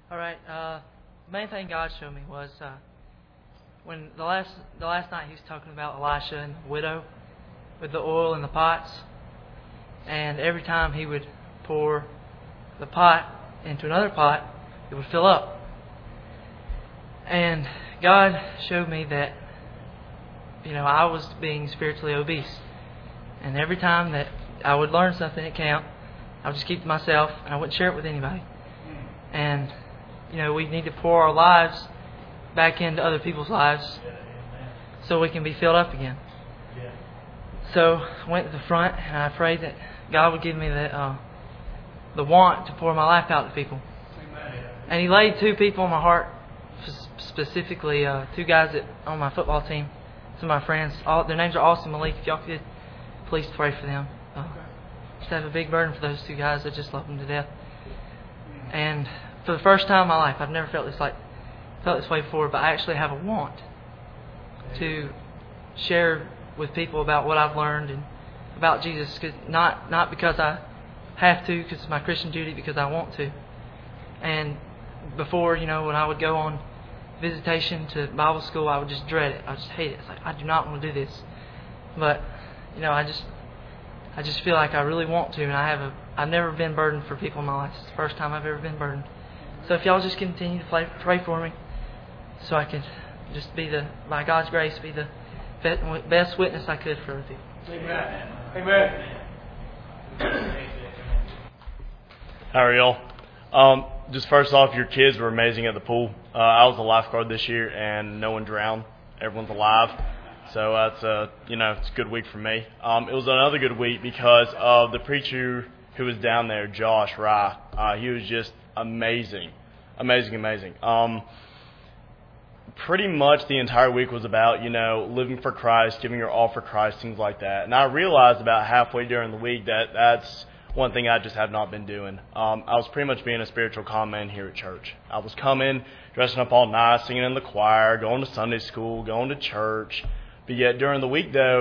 All right. The main thing God showed me was when the last night He was talking about Elisha and the widow with the oil in the pots, and every time he would pour the pot into another pot, it would fill up. And God showed me that I was being spiritually obese, and every time that I would learn something at camp, I would just keep it to myself and I wouldn't share it with anybody. And we need to pour our lives back into other people's lives so we can be filled up again. So I went to the front and I prayed that God would give me the want to pour my life out to people. And He laid 2 people on my heart, specifically 2 guys on my football team, some of my friends. Their names are Austin Malik. If y'all could please pray for them. Just have a big burden for those 2 guys. I just love them to death. And for the first time in my life, I've never felt this way before, but I actually have a want to share with people about what I've learned and about Jesus, not because I have to, because it's my Christian duty, because I want to. And before, when I would go on visitation to Bible school, I would just dread it. I just hate it. It's like, I do not want to do this. But I just feel like I really want to, and I've never been burdened for people in my life. It's the first time I've ever been burdened. So if y'all just continue to pray for me, so I can just by God's grace, be the best witness I could for other people. Amen. Amen. How are y'all? Just first off, your kids were amazing at the pool. I was a lifeguard this year, and no one drowned. Everyone's alive. So that's it's a good week for me. It was another good week because of the preacher who was down there, Josh Rye. He was just amazing. Pretty much the entire week was about, living for Christ, giving your all for Christ, things like that. And I realized about halfway during the week that that's one thing I just have not been doing. I was pretty much being a spiritual con man here at church. I was coming, dressing up all nice, singing in the choir, going to Sunday school, going to church. But yet during the week, though,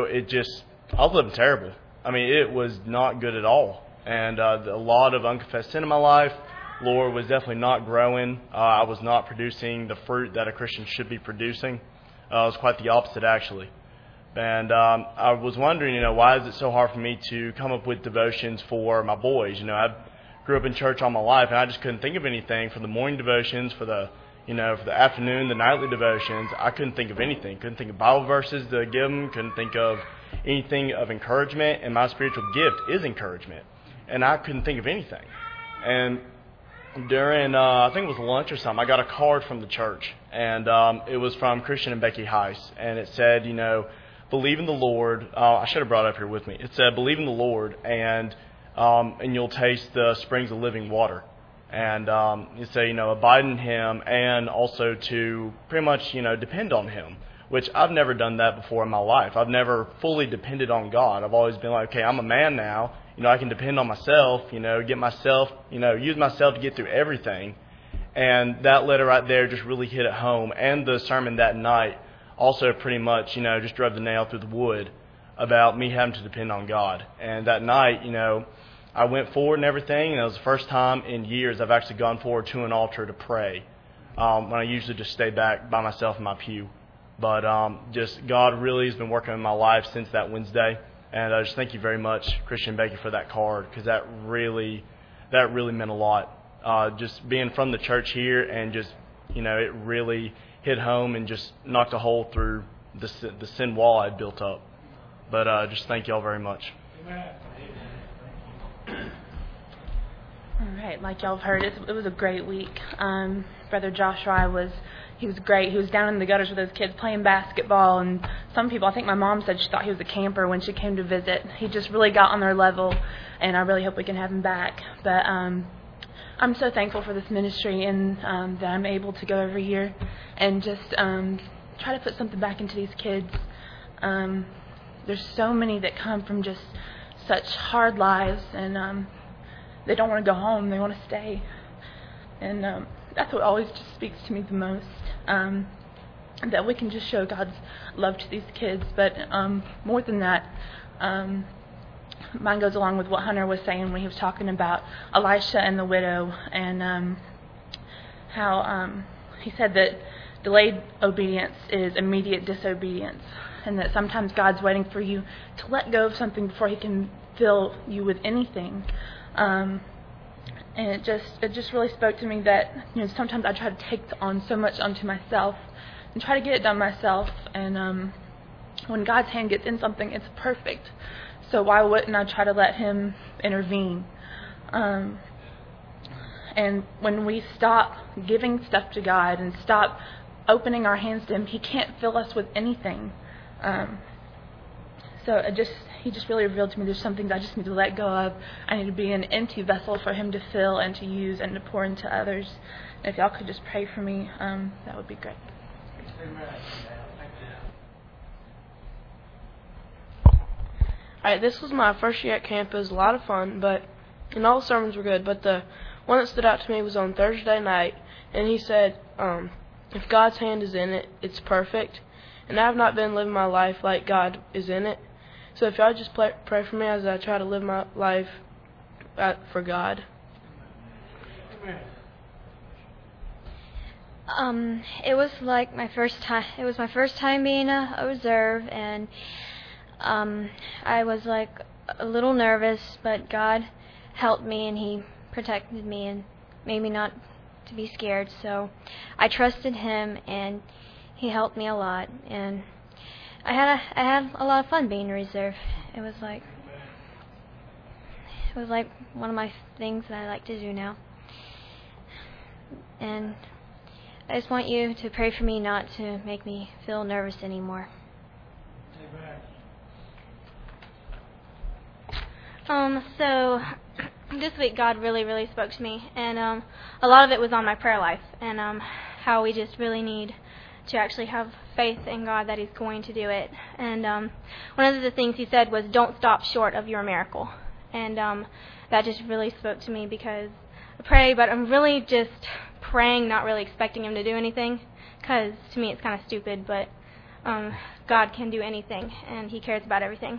I was living terrible. I mean, it was not good at all. And a lot of unconfessed sin in my life. Lord was definitely not growing. I was not producing the fruit that a Christian should be producing. It was quite the opposite, actually. And I was wondering, why is it so hard for me to come up with devotions for my boys? I grew up in church all my life, and I just couldn't think of anything for the morning devotions, for the afternoon, the nightly devotions. I couldn't think of anything. Couldn't think of Bible verses to give them. Couldn't think of anything of encouragement. And my spiritual gift is encouragement. And I couldn't think of anything. And during, I think it was lunch or something, I got a card from the church. And it was from Christian and Becky Heiss. And it said, believe in the Lord. I should have brought it up here with me. It said, believe in the Lord, and you'll taste the springs of living water. And you say, abide in Him, and also to pretty much, depend on Him, which I've never done that before in my life. I've never fully depended on God. I've always been like, okay, I'm a man now. I can depend on myself, get myself, use myself to get through everything. And that letter right there just really hit it home. And the sermon that night also pretty much, just drove the nail through the wood about me having to depend on God. And that night, I went forward and everything, and it was the first time in years I've actually gone forward to an altar to pray, when I usually just stay back by myself in my pew. But just God really has been working in my life since that Wednesday. And I just thank you very much, Christian and Becky, for that card, because that really meant a lot. Just being from the church here, and just, it really hit home and just knocked a hole through the sin wall I'd built up. But just thank you all very much. Amen. All right, like y'all have heard, it was a great week. Brother Josh Rye was great. He was down in the gutters with those kids playing basketball, and some people, I think my mom said she thought he was a camper when she came to visit. He just really got on their level, and I really hope we can have him back. But I'm so thankful for this ministry, and that I'm able to go every year and just try to put something back into these kids. There's so many that come from just such hard lives, and they don't want to go home. They want to stay. And that's what always just speaks to me the most, that we can just show God's love to these kids. But more than that, mine goes along with what Hunter was saying when he was talking about Elisha and the widow, and how he said that delayed obedience is immediate disobedience, and that sometimes God's waiting for you to let go of something before He can fill you with anything. And it just really spoke to me that sometimes I try to take on so much onto myself and try to get it done myself, and when God's hand gets in something, it's perfect. So why wouldn't I try to let Him intervene? And when we stop giving stuff to God and stop opening our hands to Him, He can't fill us with anything. So He just really revealed to me there's some things I just need to let go of. I need to be an empty vessel for Him to fill and to use and to pour into others. And if y'all could just pray for me, that would be great. Alright, this was my first year at camp. It was a lot of fun, and all the sermons were good, but the one that stood out to me was on Thursday night, and he said, if God's hand is in it, it's perfect, and I have not been living my life like God is in it. So if y'all just pray for me as I try to live my life for God. It was like my first time. It was my first time being a reserve, and I was like a little nervous, but God helped me and He protected me and made me not to be scared. So I trusted Him, and He helped me a lot, and I had a lot of fun being a reserve. It was like one of my things that I like to do now. And I just want you to pray for me not to make me feel nervous anymore. So this week God really, really spoke to me, and a lot of it was on my prayer life, and how we just really need to actually have faith in God that He's going to do it. And one of the things He said was, don't stop short of your miracle. And that just really spoke to me, because I pray, but I'm really just praying, not really expecting Him to do anything, because to me it's kind of stupid, but God can do anything, and He cares about everything.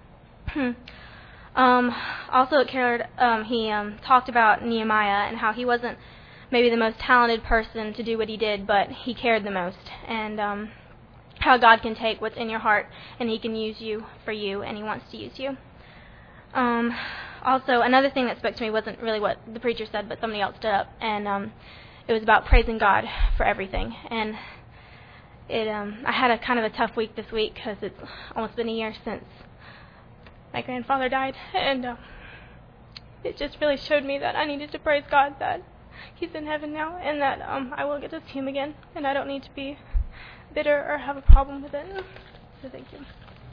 Also at Cared, he talked about Nehemiah and how he wasn't maybe the most talented person to do what he did, but he cared the most, and how God can take what's in your heart and He can use you for you, and He wants to use you. Also, another thing that spoke to me wasn't really what the preacher said, but somebody else stood up, and it was about praising God for everything. And I had a kind of a tough week this week, because it's almost been a year since my grandfather died, and it just really showed me that I needed to praise God that He's in heaven now, and that I will get to see Him again, and I don't need to be bitter or have a problem with it. So thank you.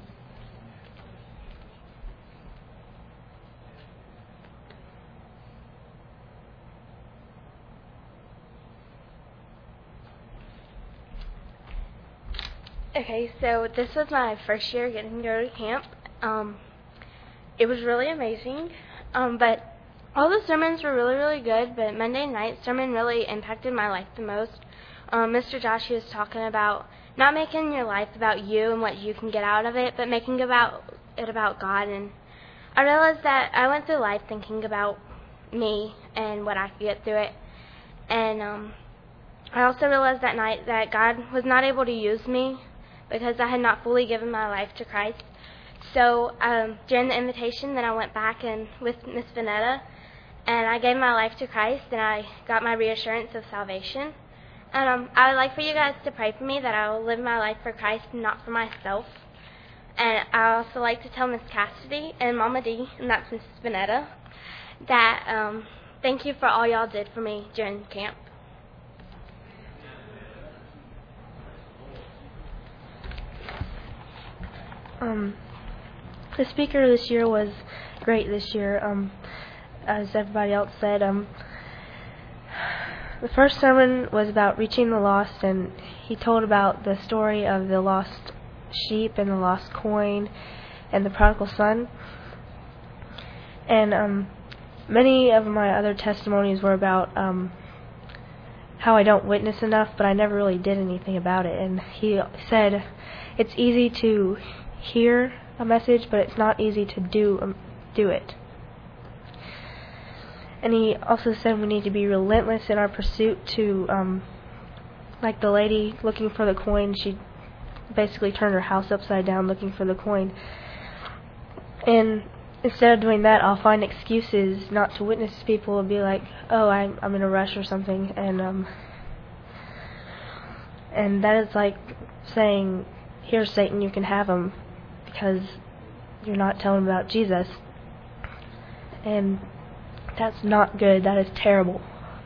Okay, so this was my first year getting to go to camp. It was really amazing, but all the sermons were really, really good, but Monday night's sermon really impacted my life the most. Mr. Josh was talking about not making your life about you and what you can get out of it, but making it about God. And I realized that I went through life thinking about me and what I could get through it. And I also realized that night that God was not able to use me because I had not fully given my life to Christ. So during the invitation, then I went back and with Miss Vanetta, and I gave my life to Christ, and I got my reassurance of salvation. And I would like for you guys to pray for me that I will live my life for Christ and not for myself. And I also like to tell Miss Cassidy and Mama D, and that's Miss Vanetta, that thank you for all y'all did for me during camp. The speaker this year was great this year, as everybody else said. The first sermon was about reaching the lost, and he told about the story of the lost sheep and the lost coin and the prodigal son. And many of my other testimonies were about how I don't witness enough, but I never really did anything about it. And he said it's easy to hear a message, but it's not easy to do it. And he also said we need to be relentless in our pursuit to, like the lady looking for the coin, she basically turned her house upside down looking for the coin. And instead of doing that, I'll find excuses not to witness to people and be like, oh, I'm in a rush or something. And that is like saying, here, Satan, you can have him, because you're not telling about Jesus. And that's not good. That is terrible.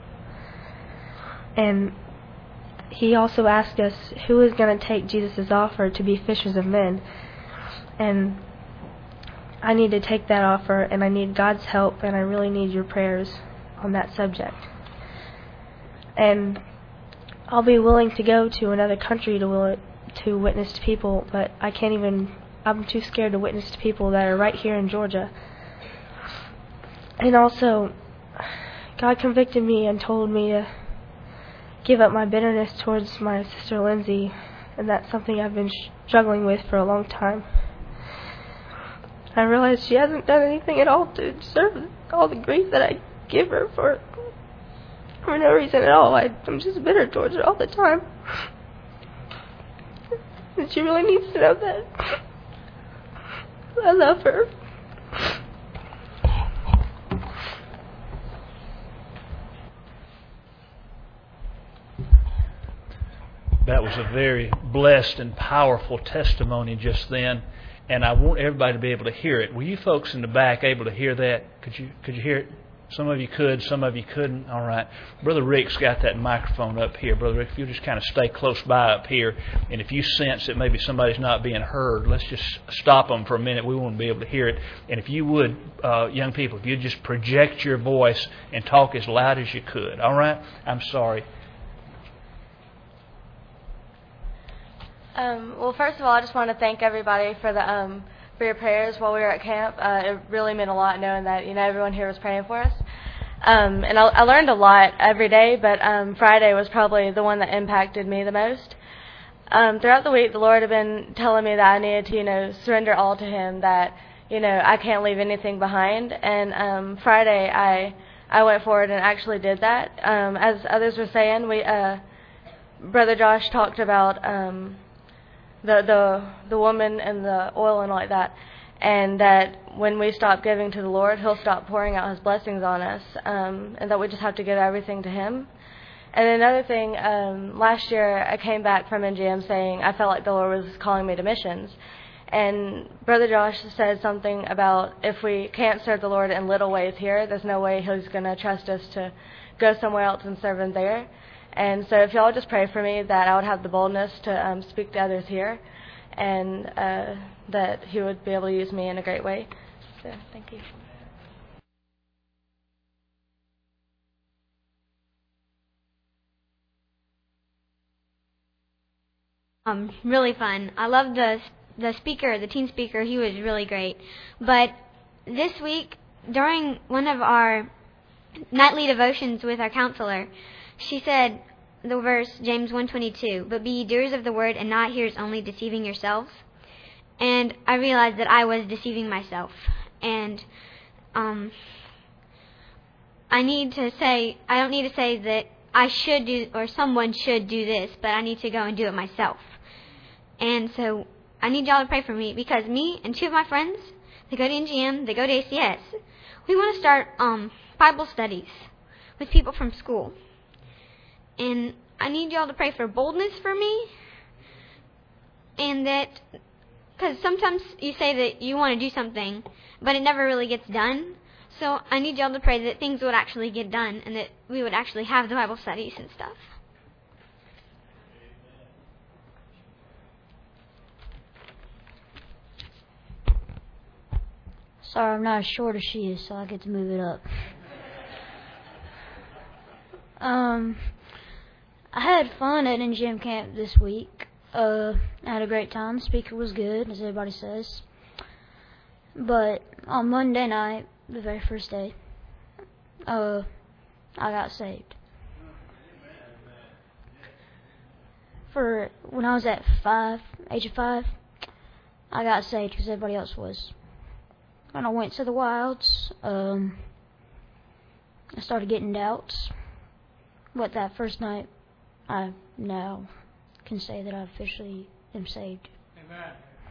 And he also asked us, who is going to take Jesus' offer to be fishers of men? And I need to take that offer, and I need God's help, and I really need your prayers on that subject. And I'll be willing to go to another country to witness to people, but I'm too scared to witness to people that are right here in Georgia. And also, God convicted me and told me to give up my bitterness towards my sister Lindsay, and that's something I've been struggling with for a long time. I realized she hasn't done anything at all to deserve all the grief that I give her for no reason at all. I'm just bitter towards her all the time. And she really needs to know that I love her. That was a very blessed and powerful testimony just then, and I want everybody to be able to hear it. Were you folks in the back able to hear that? Could you hear it? Some of you could, some of you couldn't. All right. Brother Rick's got that microphone up here. Brother Rick, if you'll just kind of stay close by up here, and if you sense that maybe somebody's not being heard, let's just stop them for a minute. We want to be able to hear it. And if you would, young people, if you'd just project your voice and talk as loud as you could. All right? I'm sorry. Well, first of all, I just want to thank everybody for your prayers while we were at camp. It really meant a lot knowing that everyone here was praying for us. And I learned a lot every day, but Friday was probably the one that impacted me the most. Throughout the week, the Lord had been telling me that I needed to surrender all to Him. That I can't leave anything behind. And Friday, I went forward and actually did that. As others were saying, Brother Josh talked about the woman and the oil and all like that, and that when we stop giving to the Lord, He'll stop pouring out His blessings on us, and that we just have to give everything to Him. And another thing, last year I came back from NGM saying I felt like the Lord was calling me to missions, and Brother Josh said something about if we can't serve the Lord in little ways here, there's no way He's going to trust us to go somewhere else and serve Him there. And so if y'all just pray for me that I would have the boldness to speak to others here, and that He would be able to use me in a great way. So thank you. Really fun. I loved the speaker, the teen speaker. He was really great. But this week, during one of our nightly devotions with our counselor, she said the verse, James 1:22, but be ye doers of the word and not hearers only, deceiving yourselves. And I realized that I was deceiving myself. And I don't need to say that I should do or someone should do this, but I need to go and do it myself. And so I need y'all to pray for me, because me and two of my friends, they go to NGM, they go to ACS. We want to start Bible studies with people from school. And I need y'all to pray for boldness for me. And that, because sometimes you say that you want to do something, but it never really gets done. So I need y'all to pray that things would actually get done, and that we would actually have the Bible studies and stuff. Sorry, I'm not as short as she is, so I get to move it up. I had fun at NGM camp this week. I had a great time. The speaker was good, as everybody says. But on Monday night, the very first day, I got saved. When I was at age of 5, I got saved because everybody else was. And I went to the wilds. I I started getting doubts. But that first night, I now can say that I officially am saved. Amen.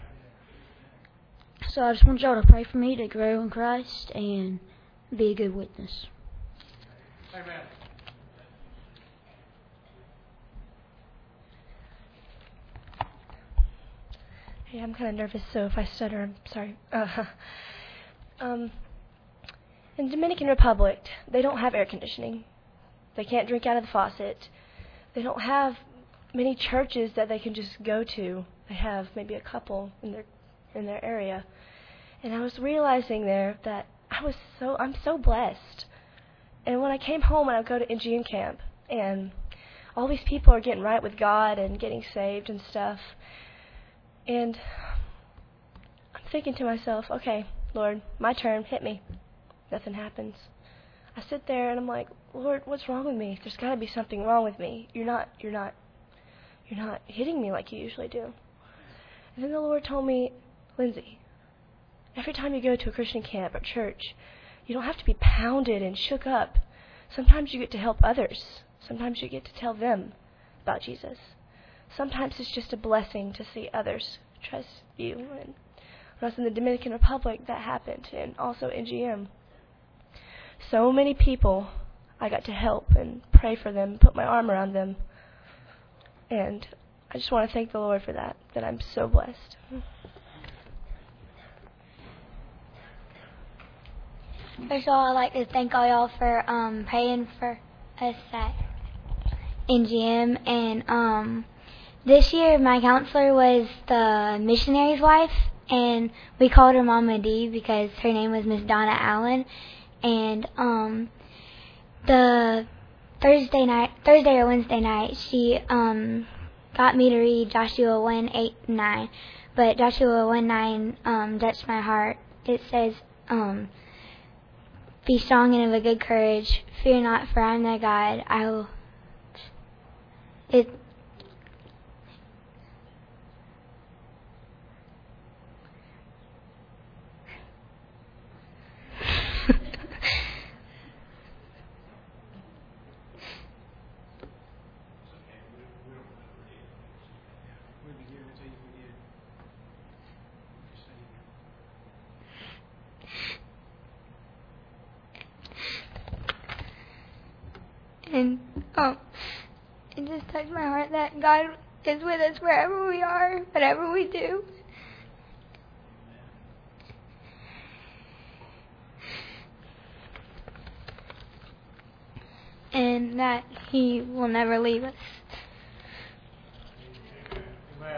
So I just want y'all to pray for me to grow in Christ and be a good witness. Amen. Hey, I'm kind of nervous, so if I stutter, I'm sorry. In Dominican Republic, they don't have air conditioning. They can't drink out of the faucet. They don't have many churches that they can just go to. They have maybe a couple in their area. And I was realizing there that I'm so blessed. And when I came home and I would go to NGM camp, and all these people are getting right with God and getting saved and stuff, and I'm thinking to myself, okay, Lord, my turn, hit me. Nothing happens. I sit there and I'm like, Lord, what's wrong with me? There's got to be something wrong with me. You're not hitting me like you usually do. And then the Lord told me, Lindsay, every time you go to a Christian camp or church, you don't have to be pounded and shook up. Sometimes you get to help others. Sometimes you get to tell them about Jesus. Sometimes it's just a blessing to see others trust you. And when I was in the Dominican Republic, that happened, and also NGM. So many people I got to help and pray for them, put my arm around them. And I just want to thank the Lord for that I'm so blessed. First of all, I'd like to thank all y'all for praying for us at NGM. And this year, my counselor was the missionary's wife, and we called her Mama D because her name was Miss Donna Allen. And the Thursday or Wednesday night, she got me to read Joshua 1:8-9. But Joshua 1:9 touched my heart. It says, "Be strong and of a good courage. Fear not, for I am thy God. I will." And it just touched my heart that God is with us wherever we are, whatever we do. And that He will never leave us. Amen.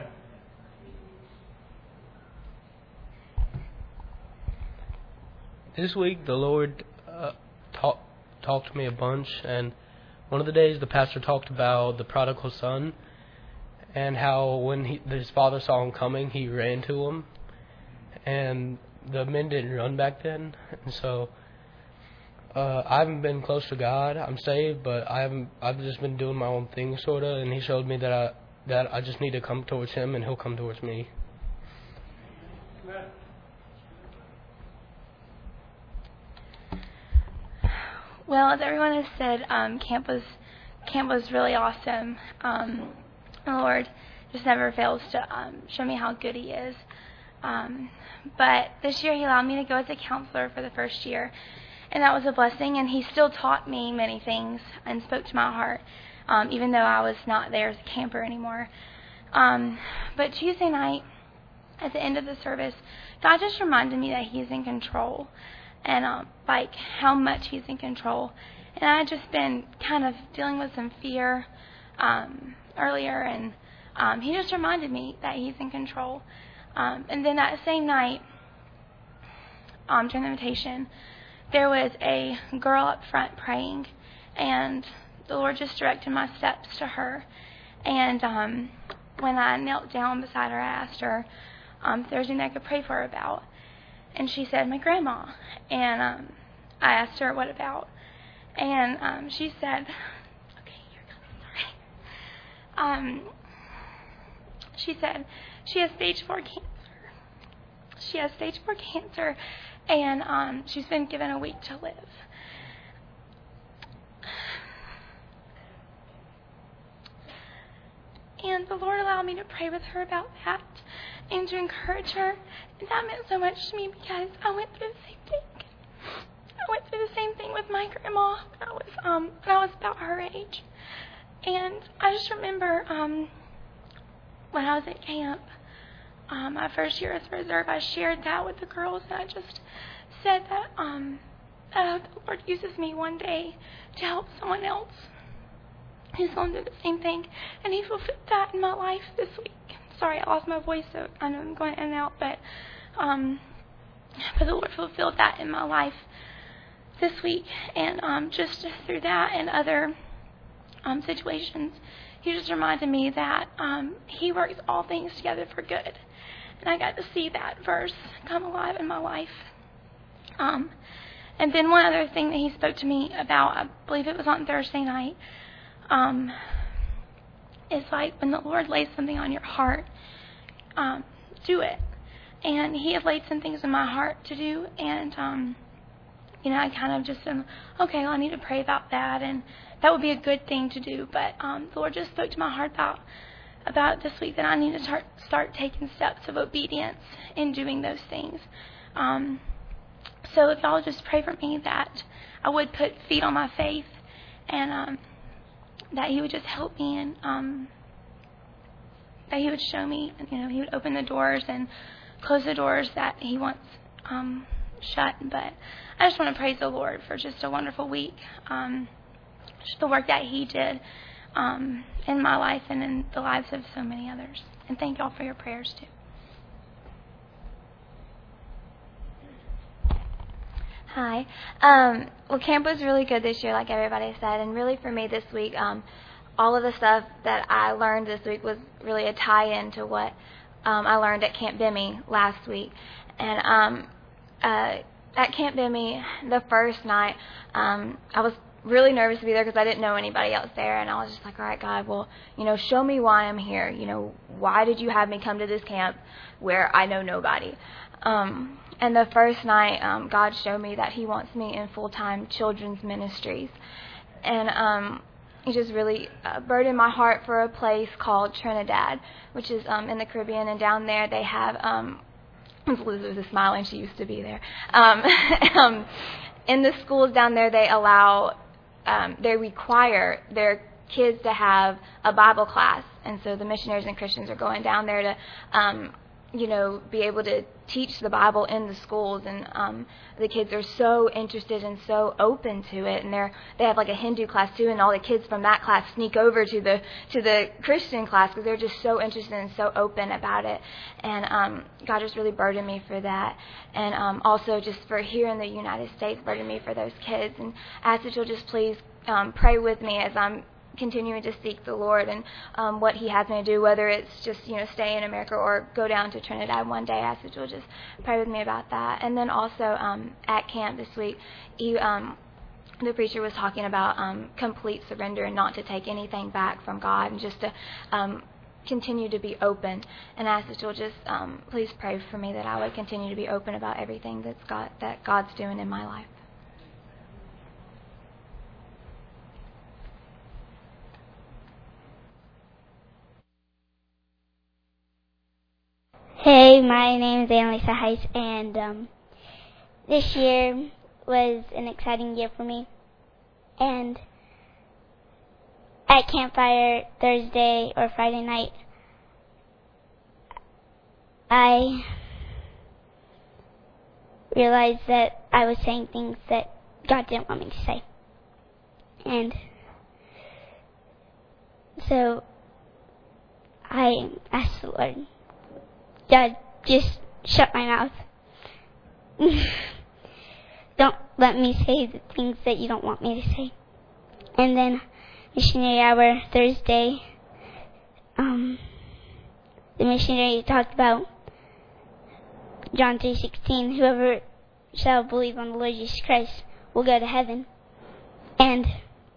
This week, the Lord talked to me a bunch, and one of the days the pastor talked about the prodigal son and how when his father saw him coming, he ran to him, and the men didn't run back then. And so I haven't been close to God. I'm saved, but I've just been doing my own thing, sort of, and He showed me that I just need to come towards Him, and He'll come towards me. Well, as everyone has said, camp was really awesome. The Lord just never fails to show me how good He is. But this year He allowed me to go as a counselor for the first year, and that was a blessing. And He still taught me many things and spoke to my heart, even though I was not there as a camper anymore. But Tuesday night, at the end of the service, God just reminded me that He's in control. And like how much He's in control. And I had just been kind of dealing with some fear earlier, and He just reminded me that He's in control. And then that same night, during the invitation, there was a girl up front praying, and the Lord just directed my steps to her. And when I knelt down beside her, I asked her if there was anything I could pray for her about. And she said, my grandma. And I asked her, what about? And she said, okay, you're coming, sorry. She said, she has stage 4 cancer. She has stage 4 cancer, and she's been given a week to live. And the Lord allowed me to pray with her about that and to encourage her. And that meant so much to me because I went through the same thing. I went through the same thing with my grandma when I was about her age. And I just remember when I was at camp, my first year as a reserve, I shared that with the girls, and I just said that the Lord uses me one day to help someone else who's going through the same thing, and He fulfilled that in my life this week. Sorry, I lost my voice, so I know I'm going in and out, but the Lord fulfilled that in my life this week, and just through that and other situations, He just reminded me that He works all things together for good, and I got to see that verse come alive in my life. And then one other thing that He spoke to me about, I believe it was on Thursday night, is like when the Lord lays something on your heart, do it. And He had laid some things in my heart to do, and I kind of just said, okay, well, I need to pray about that, and that would be a good thing to do. But the Lord just spoke to my heart about this week that I need to start taking steps of obedience in doing those things. So if y'all just pray for me that I would put feet on my faith, and that He would just help me, and that He would show me, He would open the doors and close the doors that He wants shut. But I just want to praise the Lord for just a wonderful week, just the work that He did in my life and in the lives of so many others. And thank y'all for your prayers too. Hi. Well, camp was really good this year, like everybody said, and really for me this week, all of the stuff that I learned this week was really a tie-in to what I learned at Camp Bimmy last week. And at Camp Bimmy, the first night, I was really nervous to be there because I didn't know anybody else there, and I was just like, all right, God, well, show me why I'm here. Why did you have me come to this camp where I know nobody? And the first night, God showed me that He wants me in full-time children's ministries. And He just really burdened my heart for a place called Trinidad, which is in the Caribbean. And down there they have, Elizabeth is smiling, she used to be there. In the schools down there, they require their kids to have a Bible class. And so the missionaries and Christians are going down there to be able to teach the Bible in the schools, and the kids are so interested and so open to it, and they have like a Hindu class too, and all the kids from that class sneak over to the Christian class because they're just so interested and so open about it. And God just really burdened me for that, and also just for here in the United States, burdened me for those kids. And I ask that you'll just please pray with me as I'm continuing to seek the Lord and what He has me to do, whether it's just stay in America or go down to Trinidad one day. I ask that you'll just pray with me about that. And then also at camp this week, the preacher was talking about complete surrender and not to take anything back from God, and just to continue to be open. And I ask that you'll just please pray for me that I would continue to be open about everything that God's doing in my life. Hey, my name is Annalisa Heiss, and this year was an exciting year for me. And at Campfire Thursday or Friday night, I realized that I was saying things that God didn't want me to say. And so I asked the Lord, God, just shut my mouth. Don't let me say the things that you don't want me to say. And then missionary hour Thursday, the missionary talked about John 3:16, whoever shall believe on the Lord Jesus Christ will go to heaven. And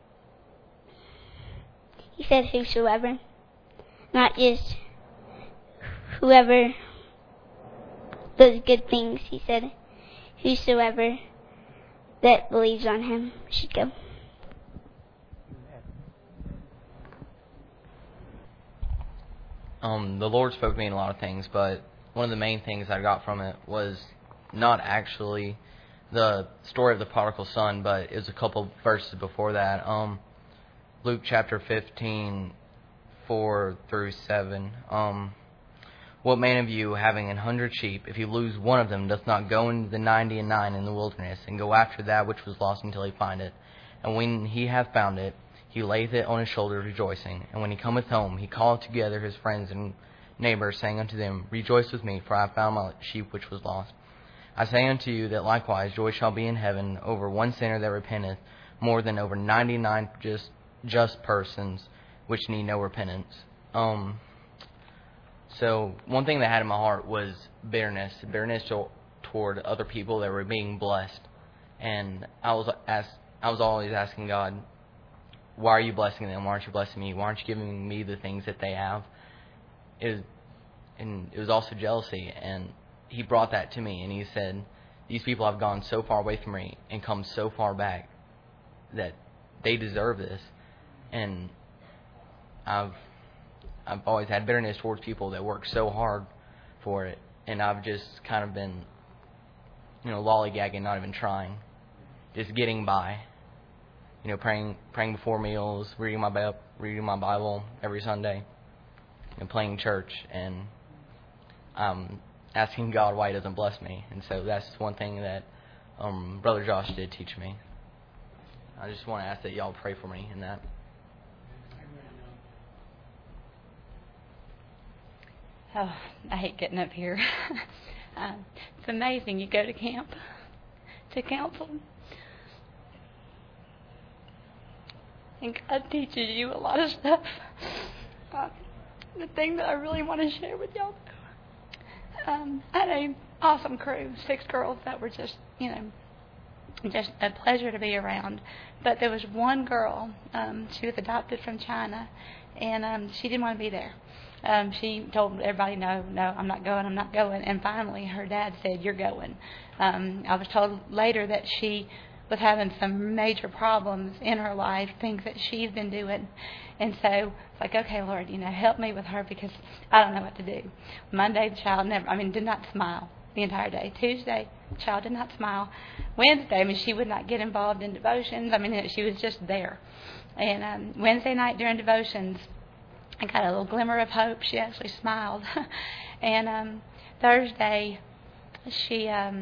he said whosoever, not just whoever does good things. He said whosoever that believes on Him should go. the Lord spoke to me in a lot of things, but one of the main things I got from it was not actually the story of the prodigal son, but it was a couple verses before that. Luke chapter 15, 4 through 7. What man of you, having 100 sheep, if he lose one of them, doth not go into the 99 in the wilderness, and go after that which was lost until he find it? And when he hath found it, he layeth it on his shoulder, rejoicing. And when he cometh home, he calleth together his friends and neighbors, saying unto them, Rejoice with me, for I have found my sheep which was lost. I say unto you that likewise joy shall be in heaven over one sinner that repenteth, more than over 99 just persons which need no repentance. So one thing that I had in my heart was bitterness toward other people that were being blessed, and I was always asking God, why are you blessing them? Why aren't you blessing me? Why aren't you giving me the things that they have? It was also jealousy, and He brought that to me, and He said, these people have gone so far away from me and come so far back that they deserve this. And I've always had bitterness towards people that work so hard for it, and I've just kind of been, lollygagging, not even trying, just getting by. Praying before meals, reading my Bible every Sunday, and playing church, and asking God why He doesn't bless me. And so that's one thing that Brother Josh did teach me. I just want to ask that y'all pray for me in that. Oh, I hate getting up here. It's amazing. You go to camp to counsel, and God teaches you a lot of stuff. The thing that I really want to share with y'all, I had an awesome crew, 6 girls that were just a pleasure to be around. But there was one girl, she was adopted from China, and she didn't want to be there. She told everybody, no, I'm not going. And finally, her dad said, you're going. I was told later that she was having some major problems in her life, things that she's been doing. And so it's like, okay, Lord, help me with her because I don't know what to do. Monday, the child did not smile the entire day. Tuesday, the child did not smile. Wednesday, she would not get involved in devotions. She was just there. And Wednesday night during devotions, I got a little glimmer of hope. She actually smiled. And Thursday, she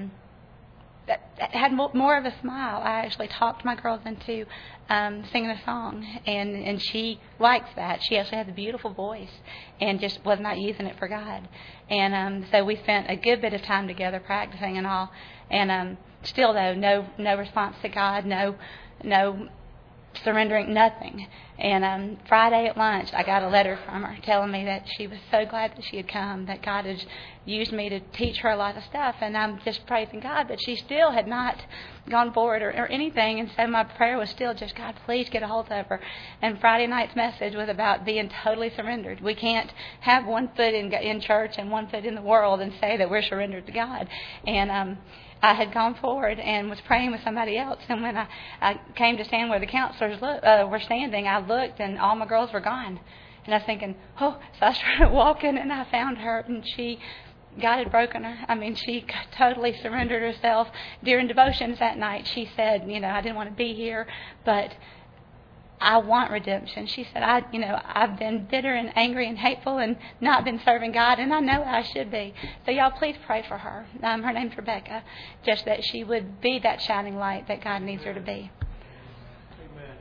had more of a smile. I actually talked my girls into singing a song, and she likes that. She actually has a beautiful voice and just was not using it for God. And so we spent a good bit of time together practicing and all. And still, though, no response to God, no surrendering, nothing. And Friday at lunch, I got a letter from her telling me that she was so glad that she had come, that God had used me to teach her a lot of stuff, and I'm just praising God that she still had not gone forward or anything. And so my prayer was still just, God, please get a hold of her. And Friday night's message was about being totally surrendered. We can't have one foot in church and one foot in the world and say that we're surrendered to God. And I had gone forward and was praying with somebody else, and when I came to stand where the counselors were standing, I looked and all my girls were gone. And I was thinking, so I started walking and I found her, and God had broken her. She totally surrendered herself. During devotions that night, she said, I didn't want to be here, but I want redemption. She said, I've been bitter and angry and hateful and not been serving God, and I know I should be. So y'all please pray for her. Her name's Rebecca. Just that she would be that shining light that God needs her to be. Amen.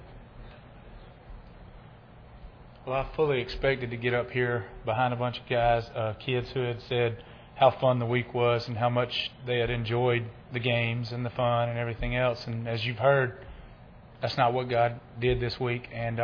Well, I fully expected to get up here behind a bunch of guys, kids who had said how fun the week was and how much they had enjoyed the games and the fun and everything else. And as you've heard, that's not what God did this week. And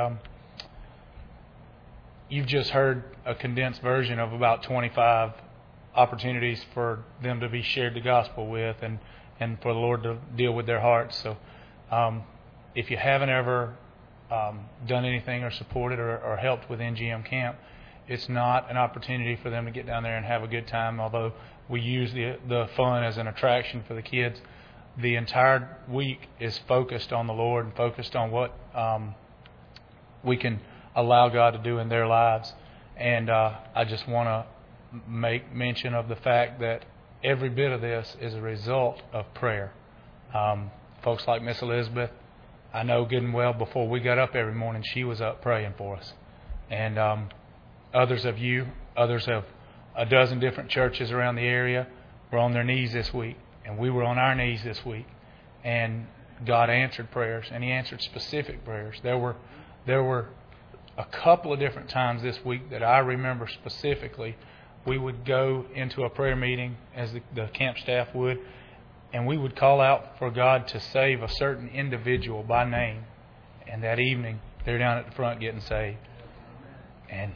you've just heard a condensed version of about 25 opportunities for them to be shared the gospel with and for the Lord to deal with their hearts. So if you haven't ever done anything or supported or helped with NGM Camp, it's not an opportunity for them to get down there and have a good time, although we use the fun as an attraction for the kids. The entire week is focused on the Lord and focused on what we can allow God to do in their lives. And I just want to make mention of the fact that every bit of this is a result of prayer. Folks like Miss Elizabeth, I know good and well before we got up every morning, she was up praying for us. And others of a dozen different churches around the area were on their knees this week. And we were on our knees this week. And God answered prayers, and He answered specific prayers. There were a couple of different times this week that I remember specifically. We would go into a prayer meeting, as the camp staff would, and we would call out for God to save a certain individual by name. And that evening, they're down at the front getting saved. And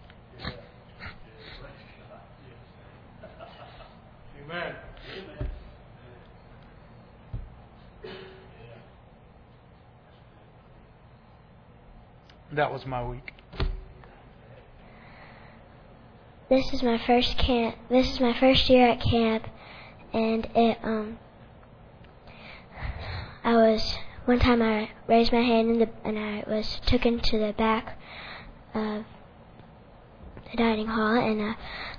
Amen. That was my week. This is my first camp. This is my first year at camp, and one time I raised my hand and I was taken to the back of the dining hall, and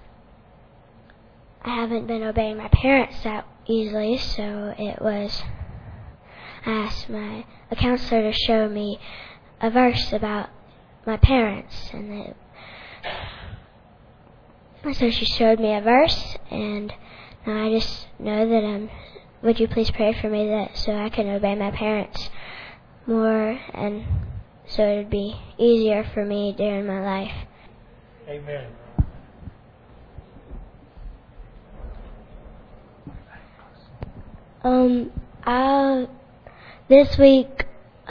I haven't been obeying my parents that easily, so I asked a counselor to show me a verse about my parents, and so she showed me a verse, and now I just know that would you please pray for me so I can obey my parents more, and so it would be easier for me during my life. Amen. This week,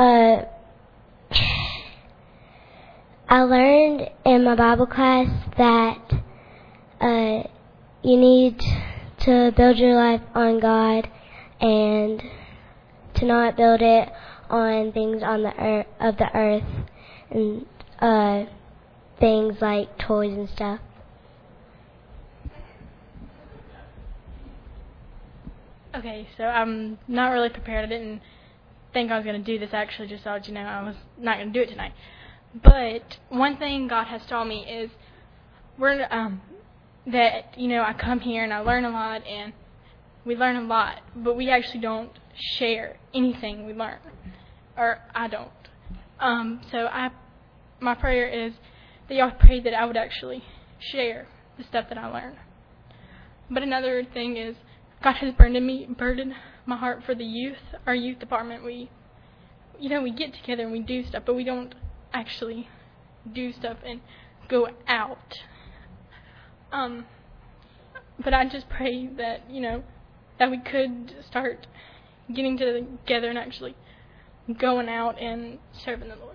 I learned in my Bible class that you need to build your life on God and to not build it on things on the earth and things like toys and stuff. Okay, so I'm not really prepared. I didn't think I was going to do this, actually, just to let you know I was not going to do it tonight. But one thing God has taught me is that, I come here and I learn a lot, and we learn a lot, but we actually don't share anything we learn, or I don't. My prayer is that y'all pray that I would actually share the stuff that I learn. But another thing is, God has burdened my heart for the youth, our youth department. We get together and we do stuff, but we don't actually do stuff and go out. But I just pray that, that we could start getting together and actually going out and serving the Lord.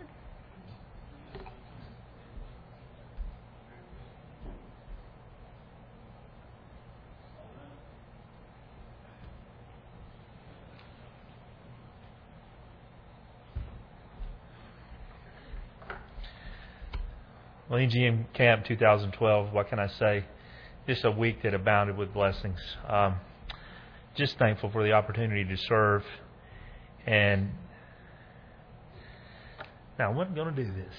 Well, EGM Camp 2012, what can I say? Just a week that abounded with blessings. Just thankful for the opportunity to serve. And now, I wasn't going to do this.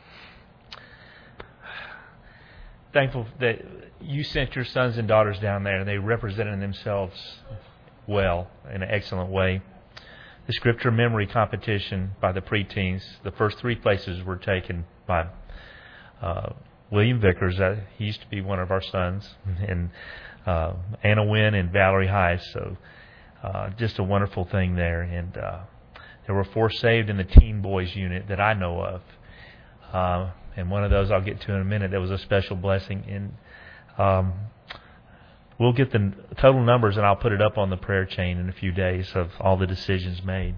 Thankful that you sent your sons and daughters down there, and they represented themselves well, in an excellent way. The scripture memory competition by the preteens, the first 3 places were taken by William Vickers. He used to be one of our sons, and Anna Wynn and Valerie Heiss. So just a wonderful thing there. And there were 4 saved in the teen boys unit that I know of. And one of those I'll get to in a minute. That was a special blessing. And we'll get the total numbers, and I'll put it up on the prayer chain in a few days of all the decisions made.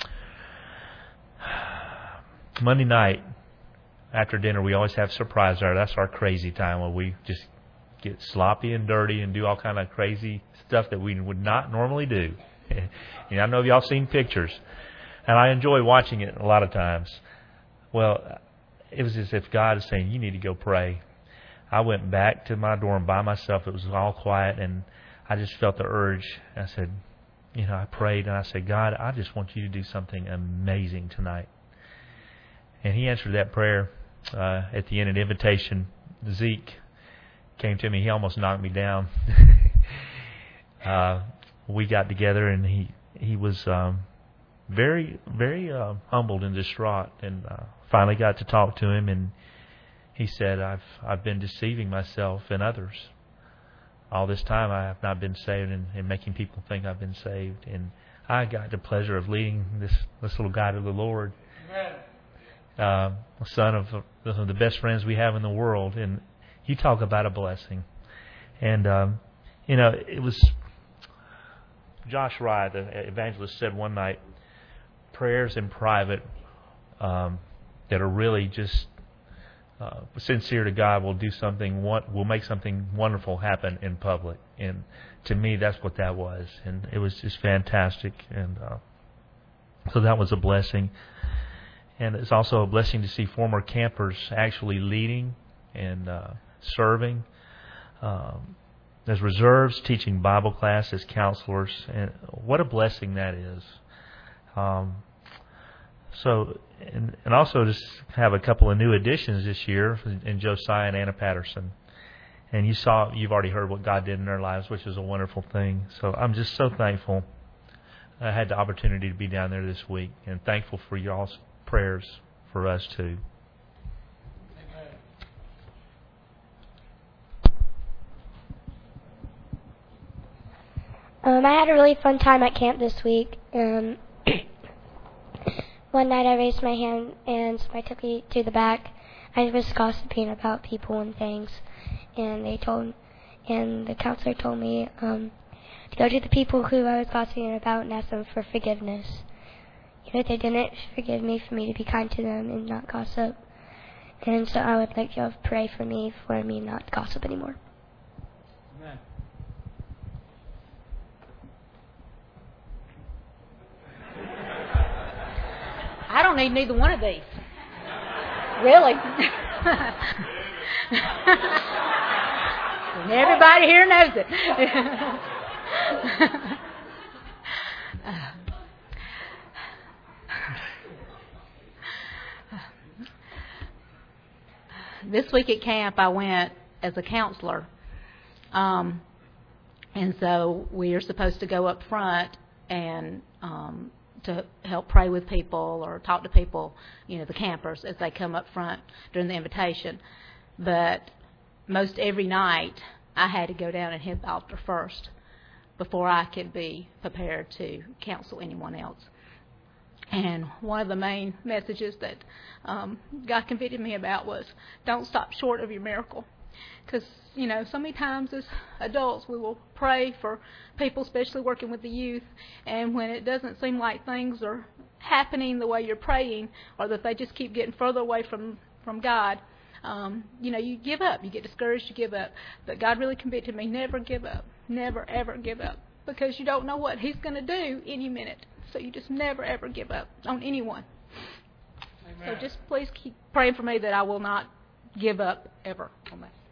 Monday night, after dinner, we always have surprise hour. That's our crazy time where we just get sloppy and dirty and do all kind of crazy stuff that we would not normally do. I know y'all seen pictures, and I enjoy watching it a lot of times. Well, it was as if God is saying, you need to go pray. I went back to my dorm by myself. It was all quiet, and I just felt the urge. I said, I prayed, and I said, God, I just want you to do something amazing tonight. And He answered that prayer at the end, an invitation Zeke came to me. He almost knocked me down. We got together, and he was very, very humbled and distraught. And finally got to talk to him, and he said, I've been deceiving myself and others. All this time I have not been saved, and making people think I've been saved. And I got the pleasure of leading this little guy to the Lord. Son of the best friends we have in the world. And you talk about a blessing. And, it was Josh Rye, the evangelist, said one night, prayers in private that are really just sincere to God will make something wonderful happen in public. And to me, that's what that was. And it was just fantastic. And so that was a blessing. And it's also a blessing to see former campers actually leading and serving as reserves, teaching Bible class, as counselors. And what a blessing that is. And also just have a couple of new additions this year in Josiah and Anna Patterson. And you've already heard what God did in their lives, which is a wonderful thing. So I'm just so thankful I had the opportunity to be down there this week, and thankful for y'all's prayers for us too. I had a really fun time at camp this week. One night I raised my hand and somebody took me to the back. I was gossiping about people and things, and the counselor told me to go to the people who I was gossiping about and ask them for forgiveness. Even if they didn't forgive me, for me to be kind to them and not gossip. And so I would like you to pray for me not to gossip anymore. Amen. I don't need neither one of these. Really. And everybody here knows it. This week at camp, I went as a counselor. And so we are supposed to go up front and to help pray with people or talk to people, the campers, as they come up front during the invitation. But most every night, I had to go down and hit the altar first before I could be prepared to counsel anyone else. And one of the main messages that God convicted me about was, don't stop short of your miracle. Because, so many times as adults we will pray for people, especially working with the youth, and when it doesn't seem like things are happening the way you're praying, or that they just keep getting further away from God, you give up. You get discouraged, you give up. But God really convicted me, never give up. Never, ever give up. Because you don't know what He's going to do any minute. So you just never, ever give up on anyone. Amen. So just please keep praying for me that I will not give up ever on that.